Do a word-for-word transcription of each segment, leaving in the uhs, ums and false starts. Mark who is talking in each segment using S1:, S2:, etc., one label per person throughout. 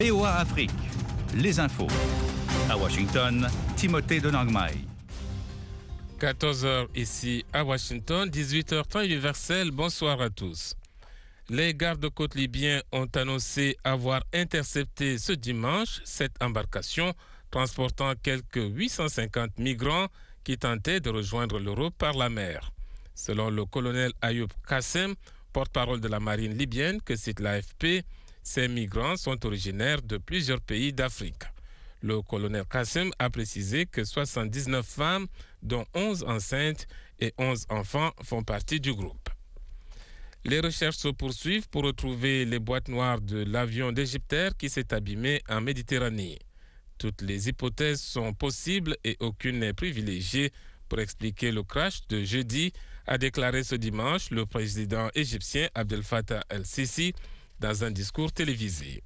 S1: V O A Afrique, les infos. À Washington, Timothée de Nangmai.
S2: quatorze heures ici à Washington, dix-huit heures temps universel. Bonsoir à tous. Les gardes-côtes libyens ont annoncé avoir intercepté ce dimanche cette embarcation transportant quelques huit cent cinquante migrants qui tentaient de rejoindre l'Europe par la mer. Selon le colonel Ayoub Kassem, porte-parole de la marine libyenne que cite l'A F P, ces migrants sont originaires de plusieurs pays d'Afrique. Le colonel Kassem a précisé que soixante-dix-neuf femmes, dont onze enceintes et onze enfants, font partie du groupe. Les recherches se poursuivent pour retrouver les boîtes noires de l'avion d'Égyptaire qui s'est abîmé en Méditerranée. Toutes les hypothèses sont possibles et aucune n'est privilégiée pour expliquer le crash de jeudi, a déclaré ce dimanche le président égyptien Abdel Fattah el-Sisi dans un discours télévisé.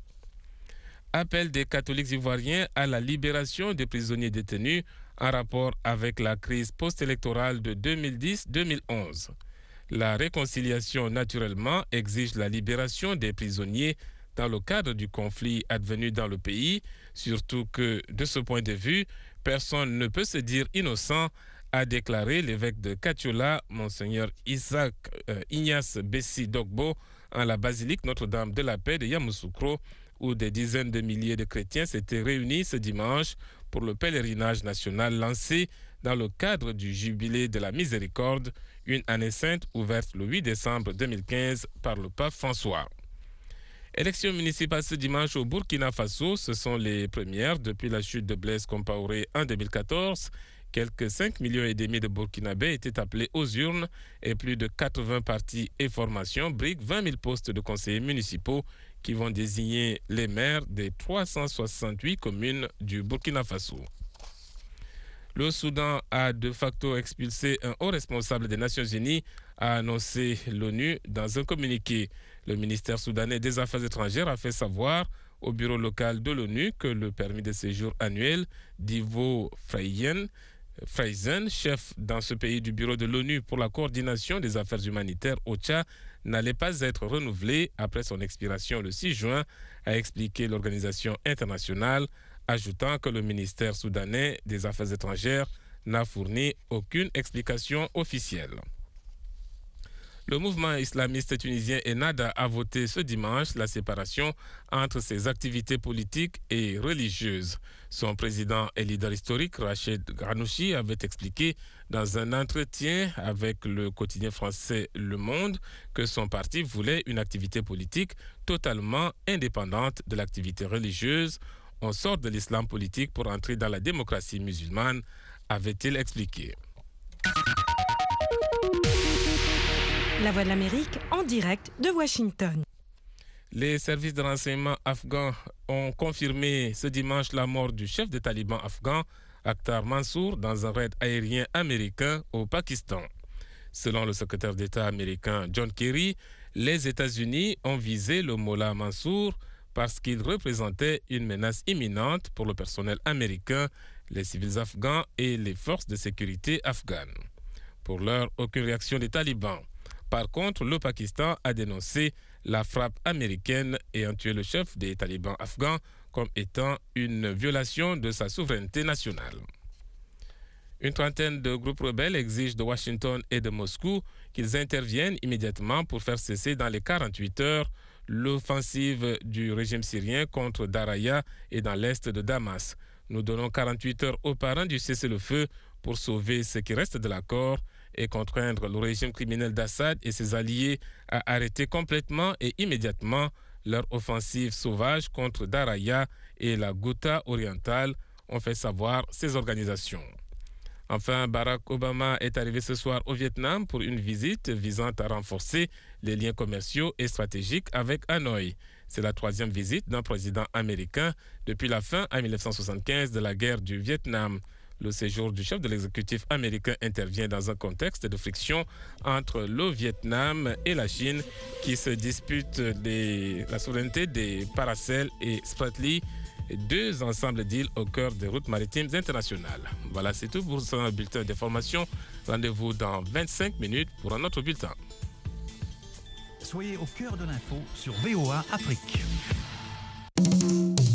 S2: Appel des catholiques ivoiriens à la libération des prisonniers détenus en rapport avec la crise post-électorale de deux mille dix deux mille onze. La réconciliation, naturellement, exige la libération des prisonniers dans le cadre du conflit advenu dans le pays, surtout que, de ce point de vue, personne ne peut se dire innocent, a déclaré l'évêque de Katiola, Monseigneur Isaac euh, Ignace Bessi Dogbo, en la basilique Notre-Dame de la Paix de Yamoussoukro, où des dizaines de milliers de chrétiens s'étaient réunis ce dimanche pour le pèlerinage national lancé dans le cadre du Jubilé de la Miséricorde, une année sainte ouverte le huit décembre deux mille quinze par le pape François. Élections municipales ce dimanche au Burkina Faso, ce sont les premières depuis la chute de Blaise Compaoré en deux mille quatorze. Quelques cinq millions et demi de Burkinabés étaient appelés aux urnes et plus de quatre-vingts partis et formations briquent vingt mille postes de conseillers municipaux qui vont désigner les maires des trois cent soixante-huit communes du Burkina Faso. Le Soudan a de facto expulsé un haut responsable des Nations Unies, a annoncé l'ONU dans un communiqué. Le ministère soudanais des Affaires étrangères a fait savoir au bureau local de l'ONU que le permis de séjour annuel d'Ivo Freyen, Freisen, chef dans ce pays du bureau de l'ONU pour la coordination des affaires humanitaires O C H A, n'allait pas être renouvelé après son expiration le six juin, a expliqué l'organisation internationale, ajoutant que le ministère soudanais des Affaires étrangères n'a fourni aucune explication officielle. Le mouvement islamiste tunisien Ennahda a voté ce dimanche la séparation entre ses activités politiques et religieuses. Son président et leader historique, Rachid Ghanouchi, avait expliqué dans un entretien avec le quotidien français Le Monde que son parti voulait une activité politique totalement indépendante de l'activité religieuse. On sort de l'islam politique pour entrer dans la démocratie musulmane, avait-il expliqué.
S3: La Voix de l'Amérique en direct de Washington.
S2: Les services de renseignement afghans ont confirmé ce dimanche la mort du chef des talibans afghans, Akhtar Mansour, dans un raid aérien américain au Pakistan. Selon le secrétaire d'État américain John Kerry, les États-Unis ont visé le Mollah Mansour parce qu'il représentait une menace imminente pour le personnel américain, les civils afghans et les forces de sécurité afghanes. Pour l'heure, aucune réaction des talibans. Par contre, le Pakistan a dénoncé la frappe américaine ayant tué le chef des talibans afghans comme étant une violation de sa souveraineté nationale. Une trentaine de groupes rebelles exigent de Washington et de Moscou qu'ils interviennent immédiatement pour faire cesser dans les quarante-huit heures l'offensive du régime syrien contre Daraya et dans l'est de Damas. Nous donnons quarante-huit heures aux parents du cessez-le-feu pour sauver ce qui reste de l'accord et contraindre le régime criminel d'Assad et ses alliés à arrêter complètement et immédiatement leur offensive sauvage contre Daraya et la Ghouta orientale, ont fait savoir ces organisations. Enfin, Barack Obama est arrivé ce soir au Vietnam pour une visite visant à renforcer les liens commerciaux et stratégiques avec Hanoï. C'est la troisième visite d'un président américain depuis la fin en dix-neuf cent soixante-quinze de la guerre du Vietnam. Le séjour du chef de l'exécutif américain intervient dans un contexte de friction entre le Vietnam et la Chine qui se disputent les, la souveraineté des Paracel et Spratly, deux ensembles d'îles au cœur des routes maritimes internationales. Voilà, c'est tout pour ce bulletin d'information. Rendez-vous dans vingt-cinq minutes pour un autre bulletin.
S1: Soyez au cœur de l'info sur V O A Afrique.